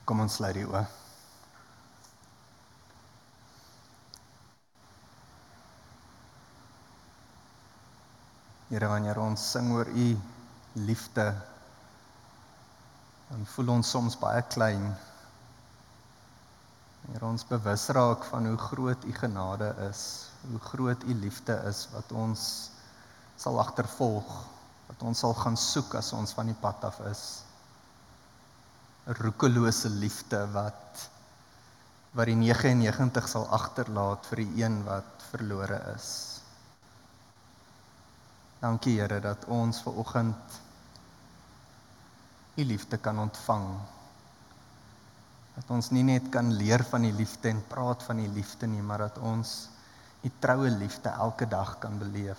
Kom ons sluit die oë. Here, wanneer ons sing oor u liefde, dan voel ons soms baie klein. Wanneer ons bewus raak van hoe groot u genade is, hoe groot u liefde is, wat ons sal agtervolg, wat ons sal gaan soek as ons van die pad af is. 'n roekelose liefde wat die 99 sal agterlaat vir die een wat verlore is. Dankie Here dat ons vanoggend u liefde kan ontvang. Dat ons nie net kan leer van die liefde en praat van die liefde nie, maar dat ons die troue liefde elke dag kan beleef.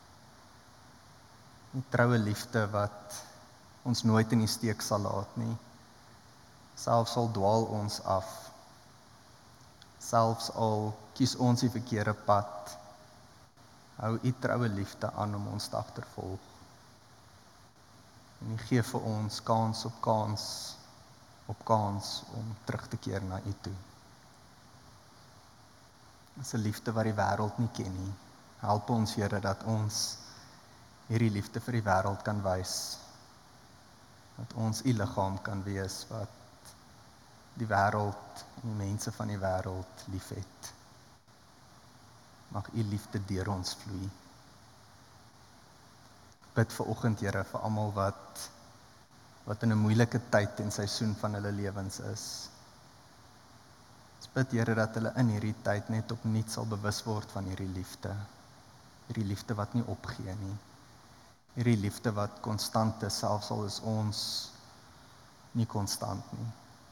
Die troue liefde wat ons nooit in die steek sal laat nie. Selfs al dwaal ons af, selfs al kies ons die verkeerde pad, hou u troue liefde aan om ons te agtervolg. En u gee vir ons kans op kans om terug te keer na u toe. Dit is 'n liefde wat die wêreld nie ken nie. Help ons Here dat ons hierdie liefde vir die wêreld kan wys. Dat ons u liggaam kan wees wat die wêreld en die mense van die wêreld liefhet. Mag u liefde deur ons vloei. Bid vanoggend Here vir almal wat in 'n moeilike tyd en seisoen van hulle lewens is. Ons bid Here dat hulle in hierdie tyd net opnuut sal bewus word van hierdie liefde. Hierdie liefde wat nie opgee nie. Hierdie liefde wat konstant is, selfs al is ons nie konstant nie.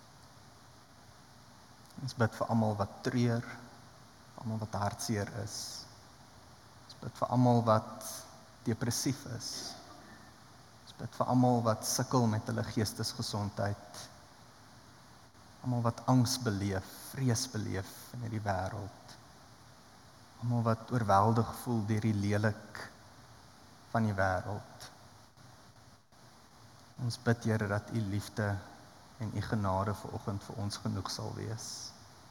Ons bid vir almal wat treur, almal wat hartseer is. Ons bid vir almal wat depressief is. Ons bid vir almal wat sukkel met hulle geestesgesondheid. Almal wat angs beleef, vrees beleef in hierdie wêreld. Almal wat oorweldig voel deur die lelik van die wêreld. Ons bid Here dat u liefde en u genade vanoggend vir ons genoeg sal wees.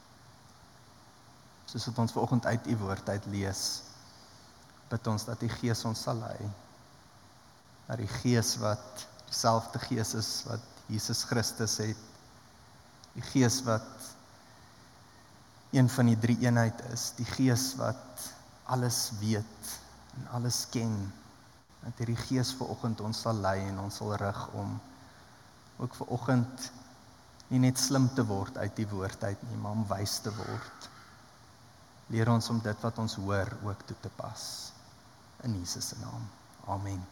Soos wat ons vanoggend uit u woord uit lees, bid ons dat die Gees ons sal lei. Dat die Gees wat dieselfde Gees is wat Jesus Christus het, die Gees wat een van die drie eenheid is, die Gees wat alles weet en alles ken, dat hierdie Gees vanoggend ons sal lei en ons sal rig om ook vanoggend nie net slim te word uit die woord uit nie, maar om wys te word. Leer ons om dit wat ons hoor ook toe te pas. In Jesus se naam. Amen.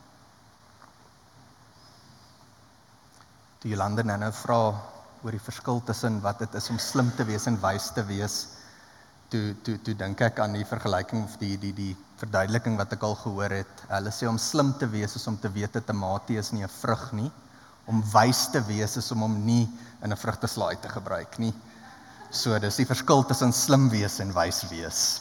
Toe Jolande nou vra oor die verskil tussen wat dit is om slim te wees en wys te wees, toe dink ek aan die vergelyking of die verduideliking wat ek al gehoor het. Hulle sê om slim te wees is om te weet 'n tamatie is nie 'n vrug nie. Om wys te wees is om hom nie in 'n vrugteslaai te gebruik nie. So dis die verskil tussen slim wees en wys wees.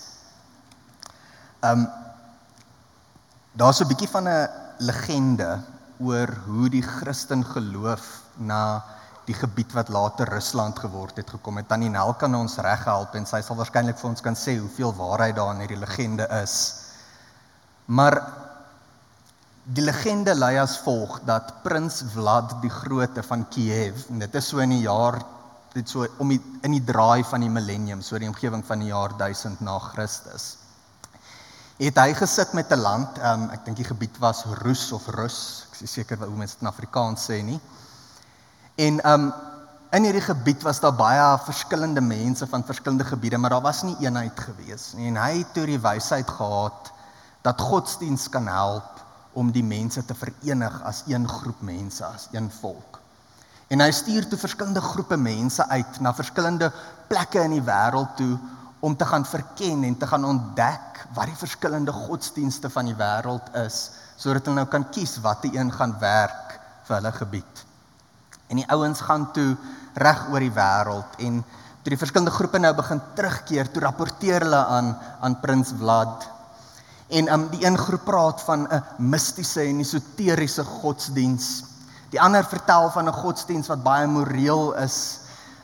Daar's 'n bietjie van 'n legende oor hoe die Christen geloof na die gebied wat later Rusland geword het gekom het. Tannie Nel kan ons reghelp en sy sal waarskynlik vir ons kan sê hoeveel waarheid daar in hierdie legende is. Maar die legende lui as volg dat Prins Vlad die Grote van Kiev, en dit is so in die jaar, dit so in die draai van die millennium, so die omgewing van die jaar 1000 na Christus, het hy gesit met 'n land, ek dink die gebied was Rus, ek is seker hoe mense dit in Afrikaans sê nie, en in hierdie gebied was daar baie verskillende mense van verskillende gebiede, maar daar was nie eenheid gewees nie, en hy het toe die wysheid gehad, dat godsdienst kan help om die mense te verenig as een groep mense, as een volk. En hy stuur toe verskillende groepe mense uit, na verskillende plekke in die wêreld toe, om te gaan verken en te gaan ontdek wat die verskillende godsdienste van die wêreld is, sodat hulle nou kan kies wat die een gaan werk vir hulle gebied. En die ouens gaan toe reg oor die wêreld, en toe die verskillende groepe nou begin terugkeer, toe rapporteer hulle aan Prins Vlad. En die een groep praat van 'n mistiese en esoteriese godsdiens. Die ander vertel van 'n godsdiens wat baie moreel is,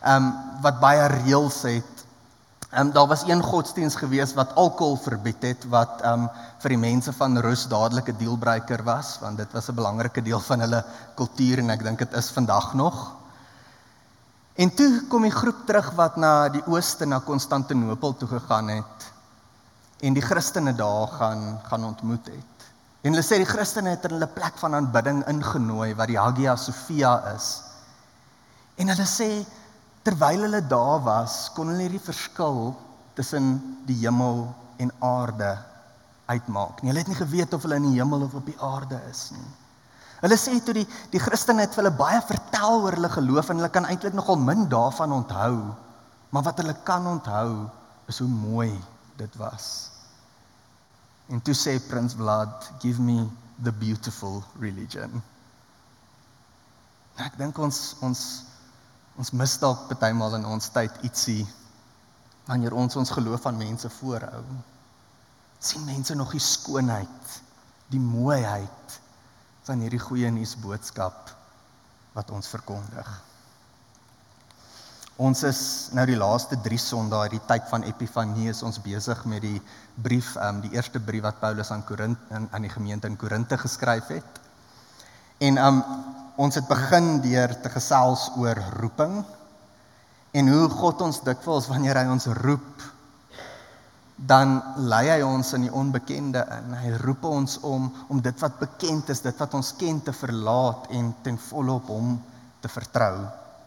wat baie reëls het. Daar was een godsdienst gewees wat alkohol verbied het, wat vir die mense van Rus dadelik 'n dealbreaker was, want dit was 'n belangrike deel van hulle kultuur en ek dink dit is vandag nog. En toe kom die groep terug wat na die ooste, na Konstantinopel toe gegaan het en die Christene daar gaan ontmoet het. En hulle sê die Christene het in hulle plek van aanbidding ingenooi wat die Hagia Sophia is. En hulle sê terwyl hulle daar was, kon hulle die verskil tussen die hemel en aarde uitmaak nie. Hulle het nie geweet of hulle in die hemel of op die aarde is nie. Hulle sê toe die Christene het vir hulle baie vertel oor hulle geloof en hulle kan eintlik nogal min daarvan onthou, maar wat hulle kan onthou is hoe mooi dit was. En toe sê Prins Vlad, give me the beautiful religion. En ek dink ons mis dalk partymal in ons tyd ietsie, wanneer ons geloof aan mense voorhou. Sien mense nog die skoonheid, die mooiheid van hierdie goeie nuusboodskap wat ons verkondig. Ons is nou die laaste 3 Sondae, die tyd van Epifanie, is ons besig met die brief, die eerste brief wat Paulus aan die gemeente in Korinthe geskryf het. En ons het begin deur te gesels oor roeping en hoe God ons dikwels wanneer hy ons roep, dan lei hy ons in die onbekende in. Hy roep ons om dit wat bekend is, dit wat ons ken te verlaat en ten volle op hom te vertrou.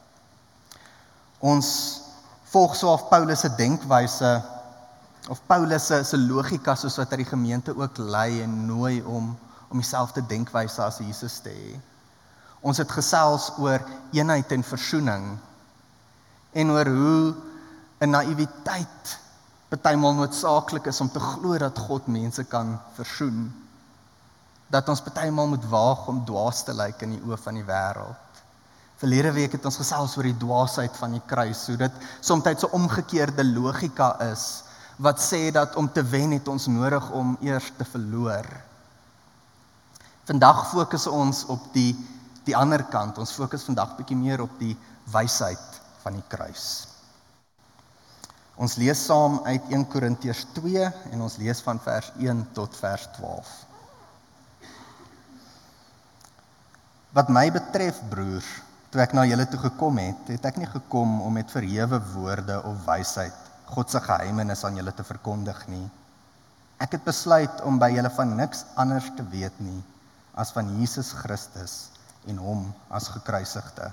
Ons volg so of Paulus se denkwyse of Paulus se logika soos wat hy die gemeente ook lei en nooi om dieselfde denkwyse as Jesus te hê. Ons het gesels oor eenheid en versoening en oor hoe 'n naïwiteit partymal noodsaaklik is om te glo dat God mense kan versoen. Dat ons partymal moet waag om dwaas te lyk in die oë van die wêreld. Verlede week het ons gesels oor die dwaasheid van die kruis, hoe dit soms 'n omgekeerde logika is, wat sê dat om te wen het ons nodig om eers te verloor. Vandag fokus ons op die ander kant, ons fokus vandag bietjie meer op die wysheid van die kruis. Ons lees saam uit 1 Korintiërs 2 en ons lees van vers 1 tot vers 12. Wat my betref, broers, toe ek na julle toe gekom het ek nie gekom om met verhewe woorde of wysheid God se geheimenis aan julle te verkondig nie. Ek het besluit om by julle van niks anders te weet nie as van Jesus Christus en hom as gekruisigde.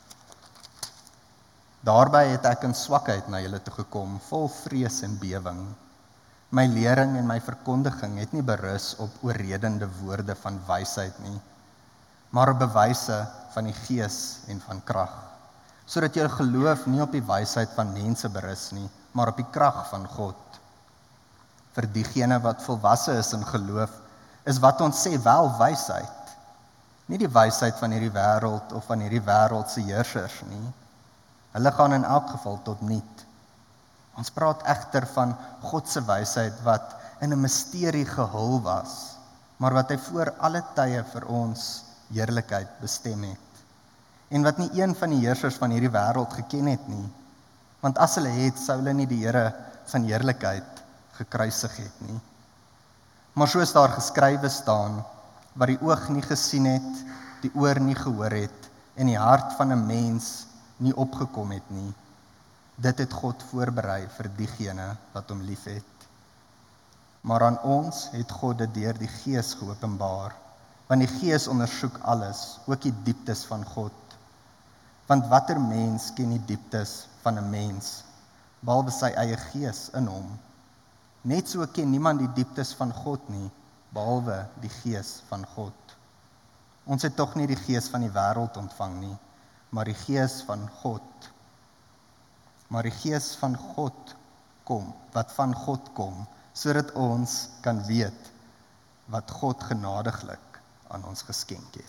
Daarby het ek in swakheid na julle toe gekom, vol vrees en bewering. My lering en my verkondiging het nie berus op oorredende woorde van wysheid nie, maar op bewyse van die Gees en van krag, sodat julle geloof nie op die wysheid van mense berus nie, maar op die krag van God. Vir diegene wat volwasse is in geloof, is wat ons sê wel wysheid, nie die wysheid van hierdie wêreld of van hierdie wêreld se heersers nie. Hulle gaan in elk geval tot niet. Ons praat egter van God se wysheid wat in 'n misterie gehul was, maar wat hy voor alle tye vir ons heerlikheid bestem het. En wat nie een van die heersers van hierdie wêreld geken het nie, want as hulle het, sou hulle nie die Here van heerlikheid gekruisig het nie. Maar soos daar geskrywe staan, wat die oog nie gesien het, die oor nie gehoor het, en die hart van 'n mens nie opgekom het nie, dit het God voorberei vir diegene wat hom liefhet. Maar aan ons het God dit deur die Gees geopenbaar, want die Gees ondersoek alles, ook die dieptes van God. Want watter mens ken die dieptes van 'n mens, behalwe sy eie gees in hom? Net so ken niemand die dieptes van God nie, behalwe die Gees van God. Ons het tog nie die gees van die wêreld ontvang nie, maar die Gees van God. Maar die Gees van God kom, wat van God kom, sodat ons kan weet wat God genadiglik aan ons geskenk het.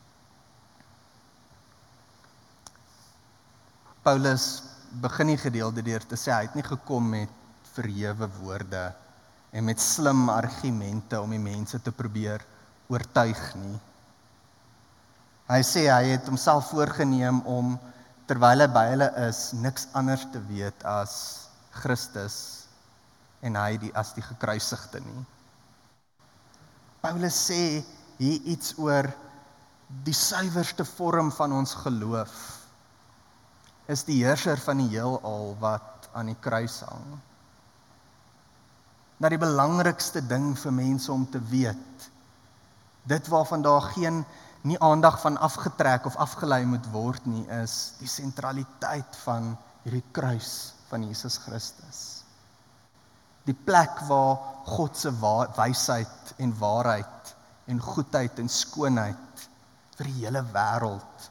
Paulus begin die gedeelte deur te sê hy het nie gekom met verhewe woorde en met slim argumente om die mense te probeer oortuig nie. Hy sê hy het homself voorgeneem om terwyl hy by hulle is, niks anders te weet as Christus en hy as die gekruisigde nie. Paulus sê hier iets oor die suiwerste vorm van ons geloof is die heerser van die heelal wat aan die kruis hang. Dat die belangrikste ding vir mense om te weet, dit waarvan daar nie aandag van afgetrek of afgelei moet word nie, is die sentraliteit van hierdie kruis van Jesus Christus. Die plek waar God se wysheid en waarheid en goedheid en skoonheid vir die hele wêreld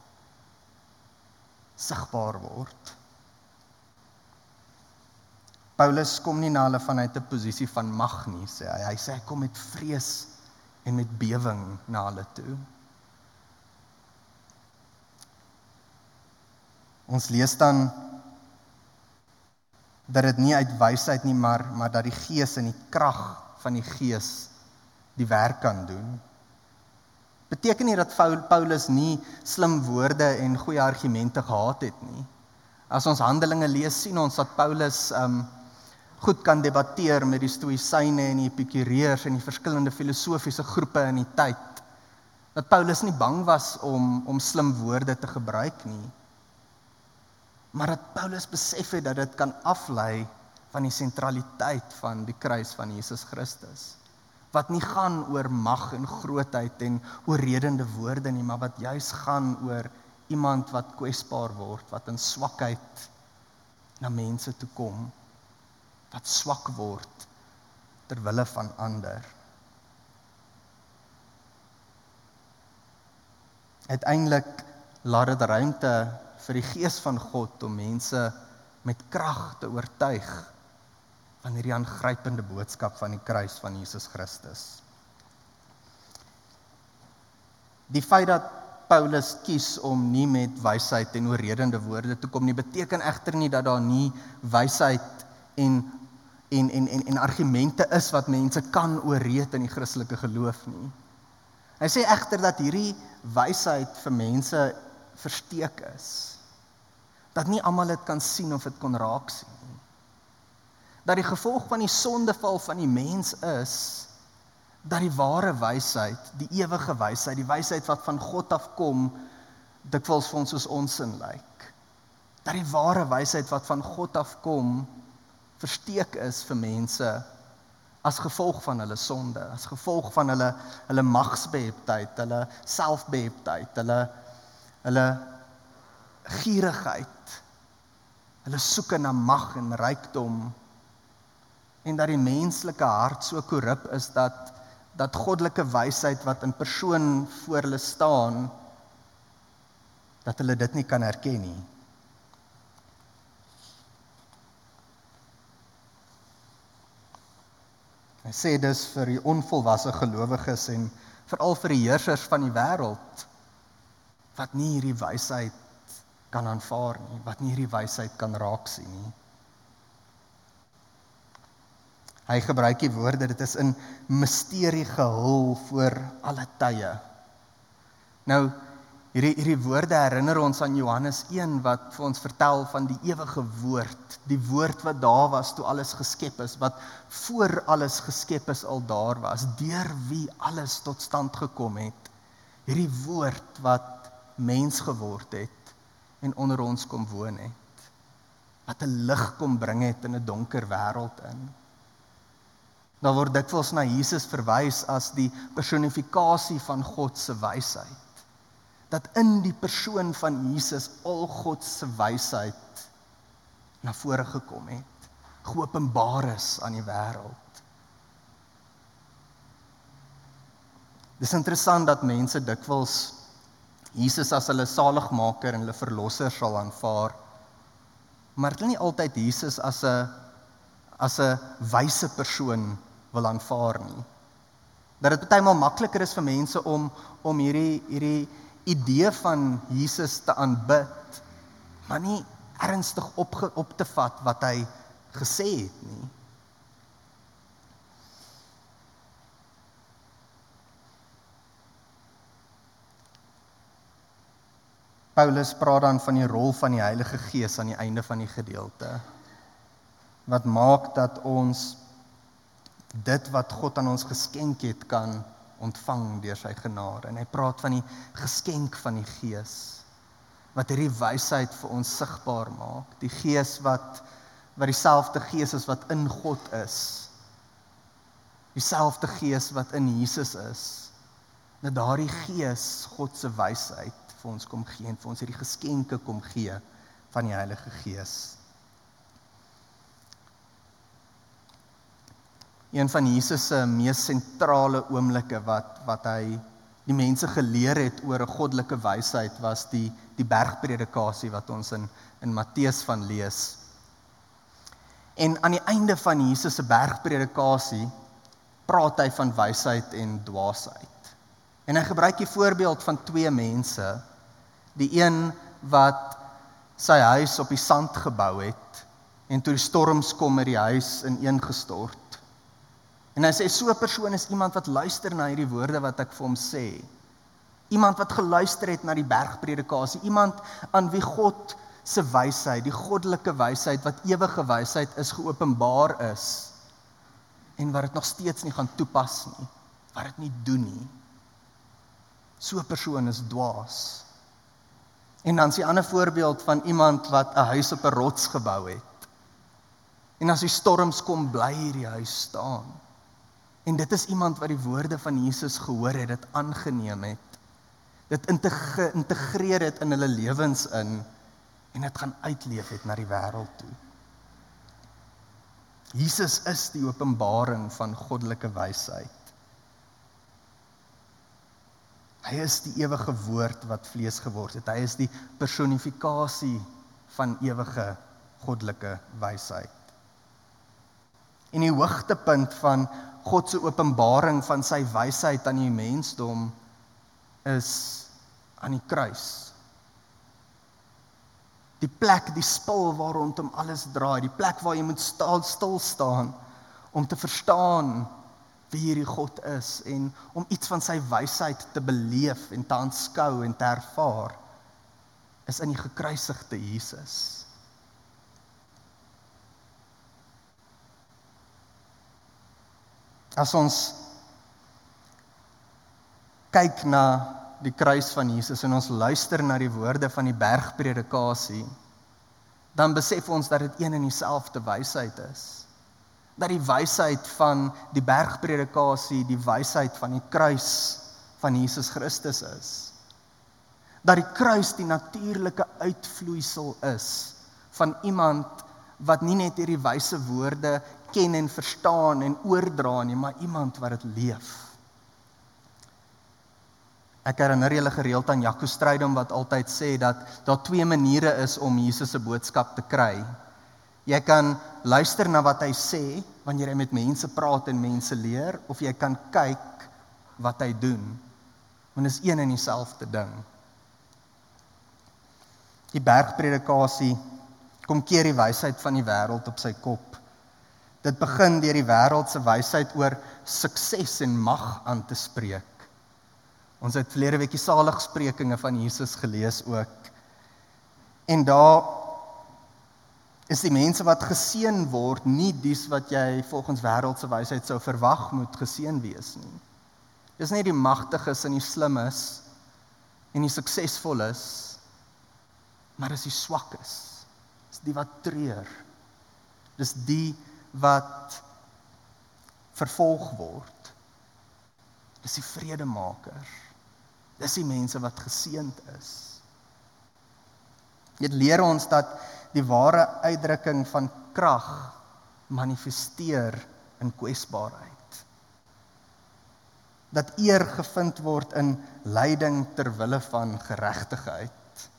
sigbaar word. Paulus kom nie na hulle vanuit 'n posisie van mag nie, sê hy. Hy sê hy kom met vrees en met bewering na hulle toe. Ons lees dan dat dit nie uit wysheid nie, maar dat die Gees en die krag van die Gees die werk kan doen. Beteken nie dat Paulus nie slim woorde en goeie argumente gehad het nie. As ons Handelinge lees, sien ons dat Paulus goed kan debatteer met die Stoïsyne en die Epikureërs en die verskillende filosofiese groepe in die tyd. Dat Paulus nie bang was om slim woorde te gebruik nie. Maar dat Paulus besef het dat dit kan aflei van die sentraliteit van die kruis van Jesus Christus. Wat nie gaan oor mag en grootheid en oorredende woorde nie, maar wat juis gaan oor iemand wat kwesbaar word, wat in swakheid na mense toe kom, wat swak word ter wille van ander. Uiteindelik laat dit ruimte vir die Gees van God om mense met krag te oortuig van hierdie aangrypende boodskap van die kruis van Jesus Christus. Die feit dat Paulus kies om nie met wysheid en oorredende woorde te kom nie, beteken egter nie dat daar nie wysheid en argumente is wat mense kan oorreed in die Christelike geloof nie. Hy sê egter dat hierdie wysheid vir mense versteek is. Dat nie almal dit kan sien of dit kon raak sien nie. Dat die gevolg van die sondeval van die mens is, dat die ware wysheid, die ewige wysheid, die wysheid wat van God afkom, dikwels vir ons soos onsin lyk. Dat die ware wysheid wat van God afkom, versteek is vir mense as gevolg van hulle sonde, as gevolg van hulle magsbeheptheid, hulle selfbeheptheid, hulle gierigheid, hulle soeke na mag en rykdom, en dat die menslike hart so korrup is dat goddelike wysheid wat in persoon voor hulle staan, dat hulle dit nie kan herken nie. Hy sê dus vir die onvolwasse gelowiges en veral vir die heersers van die wêreld, wat nie hierdie wysheid kan aanvaar nie, wat nie hierdie wysheid kan raak sien nie. Hy gebruik die woorde, dit is in misterie gehul voor alle tye. Nou, hierdie woorde herinner ons aan Johannes 1 wat vir ons vertel van die ewige woord, die woord wat daar was toe alles geskep is, wat voor alles geskep is al daar was, deur wie alles tot stand gekom het. Hierdie woord wat mens geword het en onder ons kom woon het, wat 'n lig kom bring het in 'n donker wêreld in. Daar word dikwels na Jesus verwys as die personifikasie van God se wysheid. Dat in die persoon van Jesus al God se wysheid na vore gekom het, geopenbaar is aan die wêreld. Dis interessant dat mense dikwels Jesus as hulle saligmaker en hulle verlosser sal aanvaar, maar hulle nie altyd Jesus as 'n wyse persoon wil aanvaar nie. Dat dit partymal makliker is vir mense om hierdie idee van Jesus te aanbid, maar nie ernstig op te vat wat hy gesê het nie. Paulus praat dan van die rol van die Heilige Gees aan die einde van die gedeelte. Wat maak dat ons dit wat God aan ons geskenk het kan ontvang deur sy genade. En hy praat van die geskenk van die Gees, wat hierdie wysheid vir ons sigbaar maak. Die Gees wat dieselfde Gees is wat in God is. Dieselfde Gees wat in Jesus is. Dat daardie Gees God se wysheid vir ons kom gee en vir ons hierdie geskenke kom gee van die Heilige Gees. Een van Jesus se mees sentrale oomblikke wat hy die mense geleer het oor 'n goddelike wysheid was die bergpredikasie wat ons in Matteus van lees. En aan die einde van Jesus se bergpredikasie praat hy van wysheid en dwaasheid. En hy gebruik die voorbeeld van twee mense, die een wat sy huis op die sand gebou het en toe die storms kom het die huis ineengestort. En hy sê, so 'n persoon is iemand wat luister na hierdie woorde wat ek vir hom sê. Iemand wat geluister het na die bergpredikasie, iemand aan wie God se wysheid, die goddelike wysheid, wat ewige wysheid is, geopenbaar is, en wat dit nog steeds nie gaan toepas nie, wat dit nie doen nie. So 'n persoon is dwaas. En dan is die ander voorbeeld van iemand wat 'n huis op 'n rots gebou het. En as die storms kom, bly hierdie huis staan. En dit is iemand wat die woorde van Jesus gehoor het, dit aangeneem het, dit geïntegreer het in hulle lewens in, en dit gaan uitleef het na die wêreld toe. Jesus is die openbaring van goddelike wysheid. Hy is die ewige woord wat vlees geword het. Hy is die personifikasie van ewige goddelike wysheid. En die hoogtepunt van God se openbaring van sy wysheid aan die mensdom is aan die kruis. Die plek, die spil waar rondom alles draai, die plek waar jy moet stil staan om te verstaan wie hierdie God is en om iets van sy wysheid te beleef en te aanskou en te ervaar, is in die gekruisigde Jesus. As ons kyk na die kruis van Jesus en ons luister na die woorde van die bergpredikasie, dan besef ons dat dit een en dieselfde wysheid is. Dat die wysheid van die bergpredikasie die wysheid van die kruis van Jesus Christus is. Dat die kruis die natuurlike uitvloeisel is van iemand wat nie net hierdie wyse woorde ken en verstaan en oordra nie, maar iemand wat dit leef. Ek herinner julle gereeld aan Jaco Strydom wat altyd sê dat daar twee maniere is om Jesus se boodskap te kry. Jy kan luister na wat hy sê, wanneer hy met mense praat en mense leer, of jy kan kyk wat hy doen. Want dit is een en dieselfde ding. Die bergpredikasie kom keer die wysheid van die wêreld op sy kop. Dit begin deur die wêreld se wysheid oor sukses en mag aan te spreek. Ons het verlede week die saligsprekinge van Jesus gelees ook. En daar is die mense wat geseën word, nie dies wat jy volgens wêreldse wysheid sou verwag moet geseën wees nie. Dis nie die magtiges en die slimmes en die suksesvolles, maar dis die swakkes. Dis die wat treur. Dis die wat vervolg word. Dis die vredemakers. Dis die mense wat geseënd is. Dit leer ons dat die ware uitdrukking van krag manifesteer in kwesbaarheid. Dat eer gevind word in lyding ter wille van geregtigheid.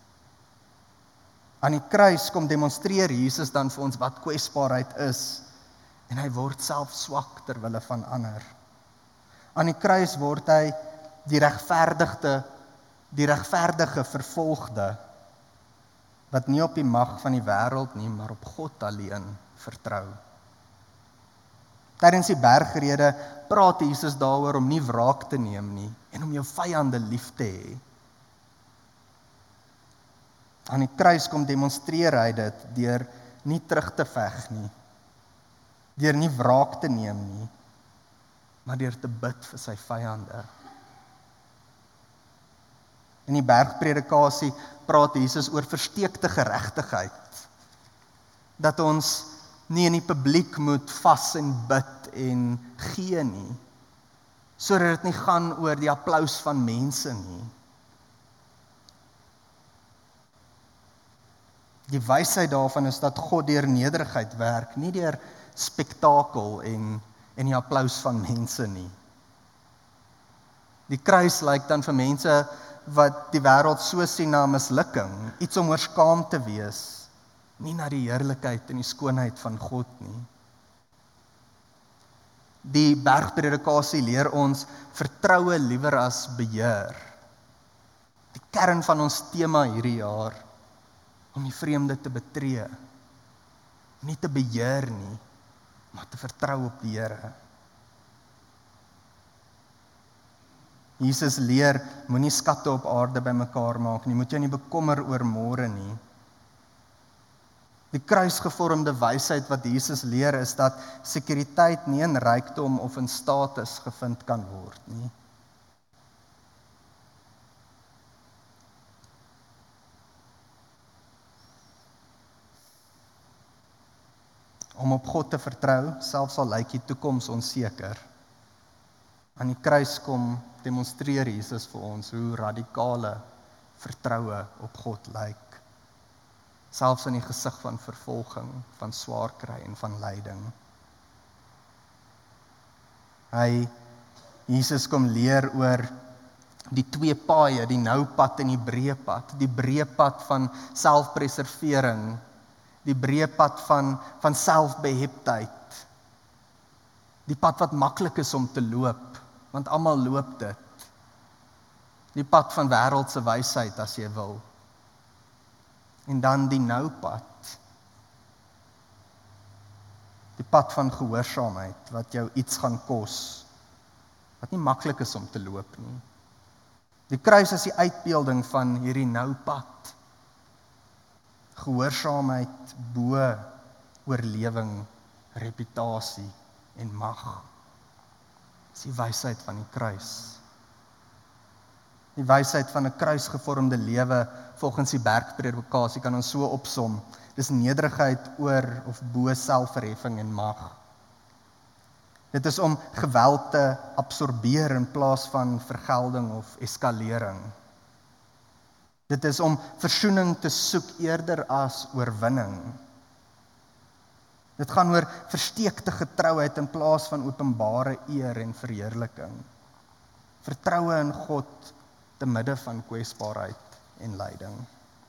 Aan die kruis kom demonstreer Jesus dan vir ons wat kwesbaarheid is, en hy word self swak ter wille van ander. Aan die kruis word hy die regverdige vervolgde, wat nie op die mag van die wêreld nie, maar op God alleen vertrou. Tydens die bergrede praat Jesus daaroor om nie wraak te neem nie, en om jou vyande lief te hê. Aan die kruis kom demonstreer hy dit deur nie terug te veg nie, deur nie wraak te neem nie, maar deur te bid vir sy vyande. In die bergpredikasie praat Jesus oor versteekte geregtigheid, dat ons nie in die publiek moet vas en bid en gee nie, sodat dit nie gaan oor die applaus van mense nie. Die wysheid daarvan is dat God deur nederigheid werk, nie deur spektakel en die applaus van mense nie. Die kruis lyk dan vir mense wat die wêreld so sien na mislukking, iets om oor skaam te wees, nie na die heerlikheid en die skoonheid van God nie. Die bergpredikasie leer ons vertroue liewer as beheer. Die kern van ons tema hierdie jaar, om die vreemde te betree, nie te beheer nie, maar te vertrou op die Here. Jesus leer, moenie skatte op aarde bymekaar maak nie, moet jou nie bekommer oor môre nie. Die kruisgevormde wysheid wat Jesus leer is dat sekuriteit nie in rykdom of in status gevind kan word nie. Om op God te vertrou, selfs al lyk die toekoms onseker. Aan die kruis kom demonstreer Jesus vir ons hoe radikale vertroue op God lyk. Selfs in die gesig van vervolging, van swaar kry en van lyding. Jesus kom leer oor die twee paaie, die nou pad en die breë pad. Die breë pad van selfpreservering, die breë pad van selfbeheptheid. Die pad wat maklik is om te loop, want almal loop dit. Die pad van wêreldse wysheid as jy wil. En dan die nou pad. Die pad van gehoorsaamheid, wat jou iets gaan kos, wat nie maklik is om te loop nie. Die kruis is die uitbeelding van hierdie nou pad. Gehoorsaamheid bo oorlewing, reputasie en mag. Dis die wysheid van die kruis. Die wysheid van 'n kruisgevormde lewe volgens die bergpredikasie kan ons so opsom. Dis nederigheid oor of bo selfverheffing en mag. Dit is om geweld te absorbeer in plaas van vergelding of eskalering. Dit is om versoening te soek eerder as oorwinning. Dit gaan oor versteekte getrouheid in plaas van openbare eer en verheerliking. Vertroue in God te midde van kwesbaarheid en lyding.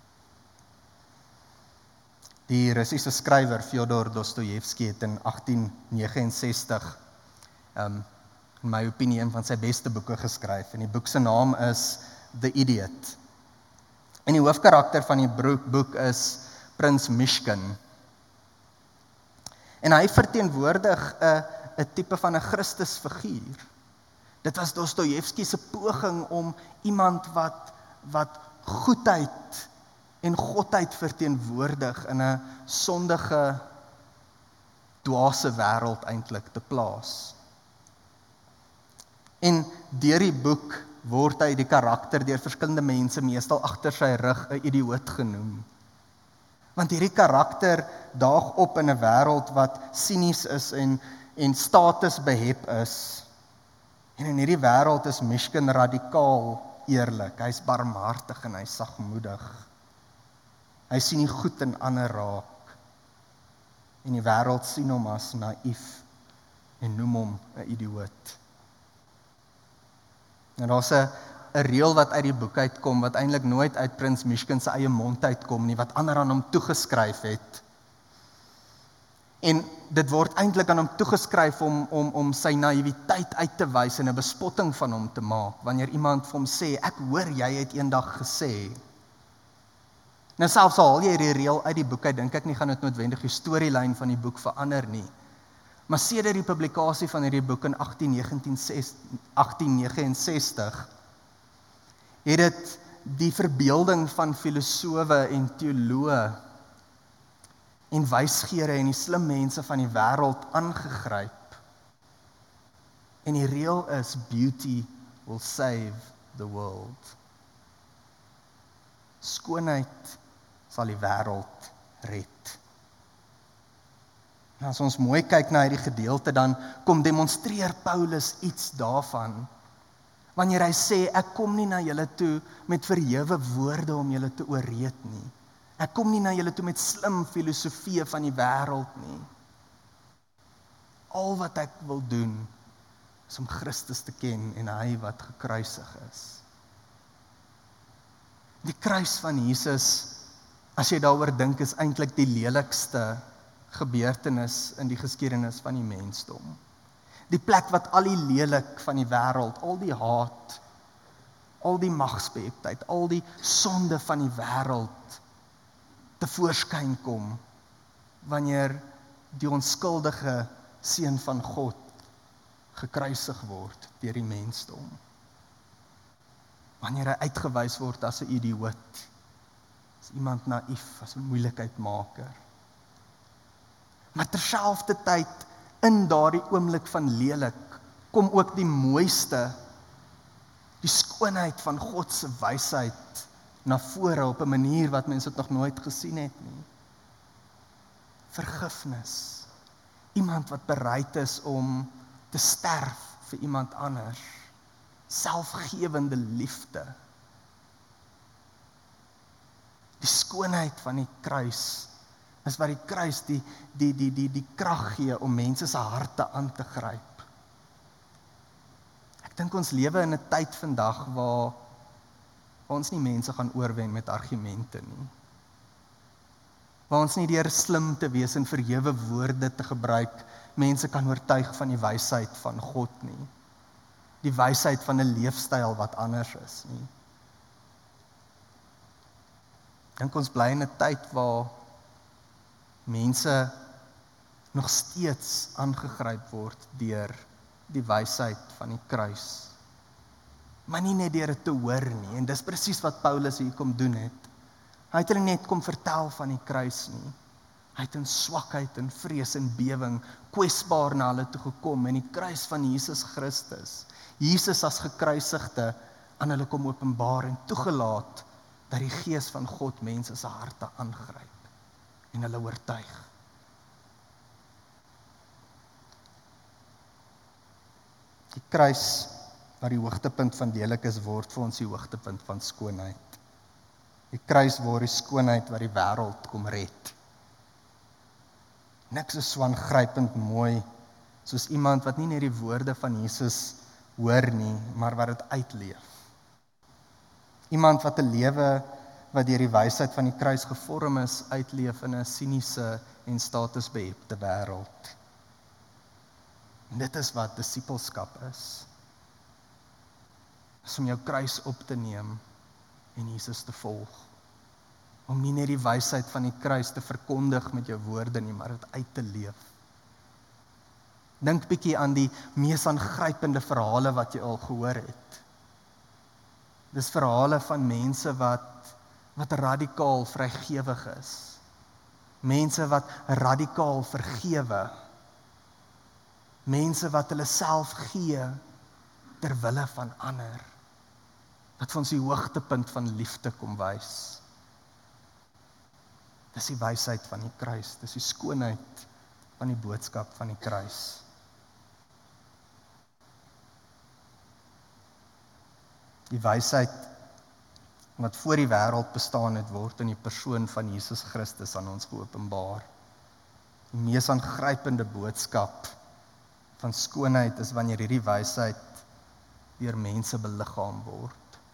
Die Russiese skrywer Fyodor Dostojewski het in 1869 in my opinie een van sy beste boeke geskryf. En die boek se naam is The Idiot. En die hoofkarakter van die boek is Prins Myshkin. En hy verteenwoordig 'n tipe van 'n Christusfiguur. Dit was Dostojewski se poging om iemand wat goedheid en godheid verteenwoordig in 'n sondige, dwaase wêreld eintlik te plaas. En deur die boek word hy die karakter deur verskillende mense meestal agter sy rug 'n idioot genoem. Want hierdie karakter daag op in 'n wêreld wat sinies is en statusbehep is. En in hierdie wêreld is Myshkin radikaal eerlik. Hy's barmhartig en hy's sagmoedig. Hy sien nie goed in ander raak. En die wêreld sien hom as naïef en noem hom 'n idioot. En daar's 'n reël wat uit die boek uitkom, wat eintlik nooit uit Prins Myshkin se eie mond uitkom nie, wat ander aan hom toegeskryf het. En dit word eintlik aan hom toegeskryf om sy naïwiteit uit te wys en 'n bespotting van hom te maak, wanneer iemand vir hom sê, ek hoor jy het eendag gesê. Nou selfs al haal jy die reël uit die boek uit, dink ek nie gaan dit noodwendig die storielyn van die boek verander nie. Maar sedert die publikasie van hierdie boek in 1869, het dit die verbeelding van filosowe en teoloë en wysgeere en die slim mense van die wêreld aangegryp. En die reël is, beauty will save the world. Skoonheid sal die wêreld red. En as ons mooi kyk na hierdie gedeelte, dan kom demonstreer Paulus iets daarvan. Wanneer hy sê, ek kom nie na julle toe met verhewe woorde om julle te oorreed nie. Ek kom nie na julle toe met slim filosofie van die wêreld nie. Al wat ek wil doen, is om Christus te ken en hy wat gekruisig is. Die kruis van Jesus, as jy daaroor dink, is eintlik die lelikste gebeurtenis in die geskiedenis van die mensdom. Die plek wat al die lelik van die wêreld, al die haat, al die magsbeheftheid, al die sonde van die wêreld tevoorskyn kom, wanneer die onskuldige seun van God gekruisig word deur die mensdom. Wanneer hy uitgewys word as 'n idioot, as iemand naïef, as 'n moeilikheidmaker. Maar terselfdertyd, in daardie oomblik van lelik, kom ook die mooiste, die skoonheid van God se wysheid na vore op 'n manier wat mense dit nog nooit gesien het nie. Vergifnis. Iemand wat bereid is om te sterf vir iemand anders. Selfgewende liefde. Die skoonheid van die kruis is wat die kruis die krag gee om mense se harte aan te gryp. Ek dink ons lewe in 'n tyd vandag waar ons nie mense gaan oorwen met argumente nie. Waar ons nie deur slim te wees en verhewe woorde te gebruik, mense kan oortuig van die wysheid van God nie. Die wysheid van 'n leefstyl wat anders is nie. Ek dink ons bly in 'n tyd waar mense nog steeds aangegryp word deur die wysheid van die kruis. Maar nie net deur dit te hoor nie, en dis presies wat Paulus hier kom doen het. Hy het hulle net kom vertel van die kruis nie. Hy het in swakheid en vrees en bewing kwesbaar na hulle toe gekom en die kruis van Jesus Christus, Jesus as gekruisigde, aan hulle kom openbaar en toegelaat dat die Gees van God mense se harte aangryp en hulle oortuig. Die kruis wat die hoogtepunt van lelik is, word vir ons die hoogtepunt van skoonheid. Die kruis word die skoonheid wat die wêreld kom red. Niks is so aangrypend mooi soos iemand wat nie net die woorde van Jesus hoor nie, maar wat dit uitleef. Iemand wat 'n lewe wat deur die wysheid van die kruis gevorm is, uitleef in 'n siniese en statusbehepte wêreld. En dit is wat disippelskap is. Is om jou kruis op te neem en Jesus te volg. Om nie net die wysheid van die kruis te verkondig met jou woorde nie, maar dit uit te leef. Dink bietjie aan die mees aangrypende verhale wat jy al gehoor het. Dis verhale van mense wat radikaal vrygewig is. Mense wat radikaal vergewe. Mense wat hulle self gee ter wille van ander. Wat vir ons die hoogtepunt van liefde kom wys. Dis die wysheid van die kruis, dis die skoonheid van die boodskap van die kruis. Die wysheid wat voor die wêreld bestaan het, word in die persoon van Jesus Christus aan ons geopenbaar. Die mees aangrypende boodskap van skoonheid is wanneer hierdie wysheid deur mense beliggaam word.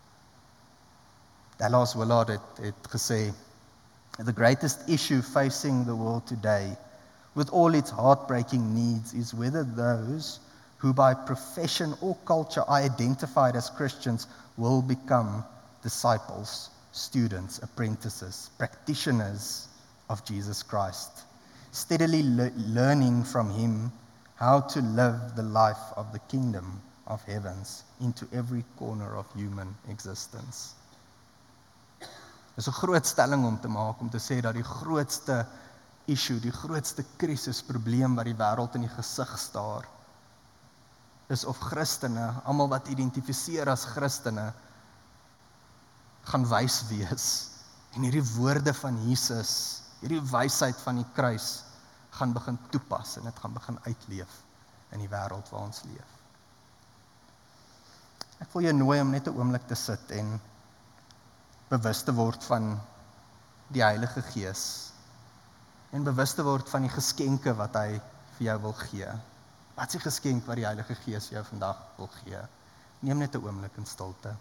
Dallas Willard het gesê, the greatest issue facing the world today, with all its heartbreaking needs, is whether those who by profession or culture are identified as Christians will become disciples, students, apprentices, practitioners of Jesus Christ, steadily learning from Him how to live the life of the kingdom of heavens into every corner of human existence. Dis 'n groot stelling om te maak, om te sê dat die grootste issue, die grootste krisisprobleem wat die wêreld in die gesig staar, is of Christene, almal wat identifiseer as Christene, gaan wys wees en hierdie woorde van Jesus, hierdie wysheid van die kruis, gaan begin toepas en dit gaan begin uitleef in die wêreld waar ons leef. Ek wil jou nooi om net 'n oomblik te sit en bewus te word van die Heilige Gees en bewus te word van die geskenke wat hy vir jou wil gee. Wat is die geskenk wat die Heilige Gees jou vandag wil gee? Neem net 'n oomblik in stilte.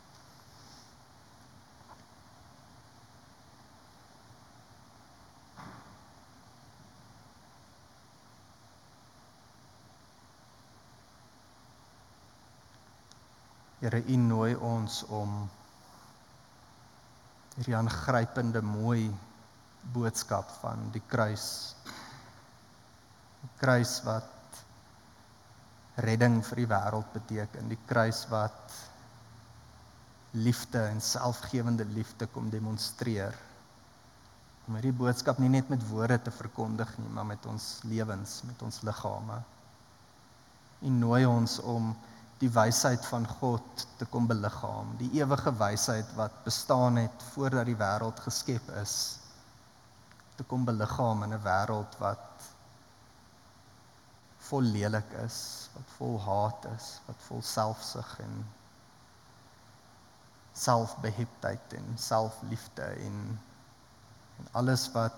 Here, U nooi ons om hierdie aangrypende mooi boodskap van die kruis. Die kruis wat redding vir die wêreld beteken, die kruis wat liefde en selfgewende liefde kom demonstreer. Om hierdie boodskap nie net met woorde te verkondig nie, maar met ons lewens, met ons liggame. U nooi ons om die wysheid van God te kom beliggaam, die ewige wysheid wat bestaan het voordat die wêreld geskep is, te kom beliggaam in 'n wêreld wat vol lelik is, wat vol haat is, wat vol selfsug en selfbeheptheid en selfliefde en alles wat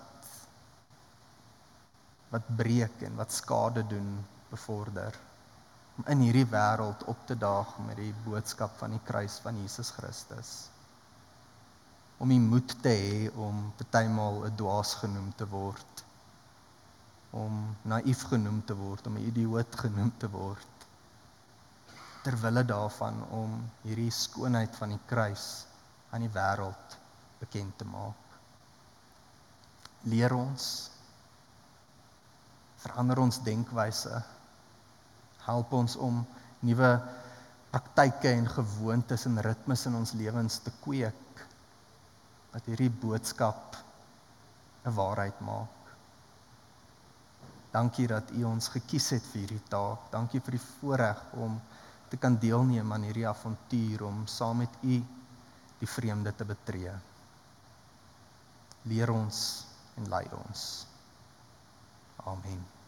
breek en wat skade doen bevorder. Om in hierdie wêreld op te daag met die boodskap van die kruis van Jesus Christus. Om die moed te hê om partymal 'n dwaas genoem te word. Om naïef genoem te word, om 'n idioot genoem te word. Terwille daarvan om hierdie skoonheid van die kruis aan die wêreld bekend te maak. Leer ons, verander ons denkwyse, help ons om nuwe praktyke en gewoontes en ritmes in ons lewens te kweek, dat hierdie boodskap 'n waarheid maak. Dankie dat U ons gekies het vir hierdie taak. Dankie vir die voorreg om te kan deelneem aan hierdie avontuur, om saam met U die vreemde te betree. Leer ons en lei ons. Amen.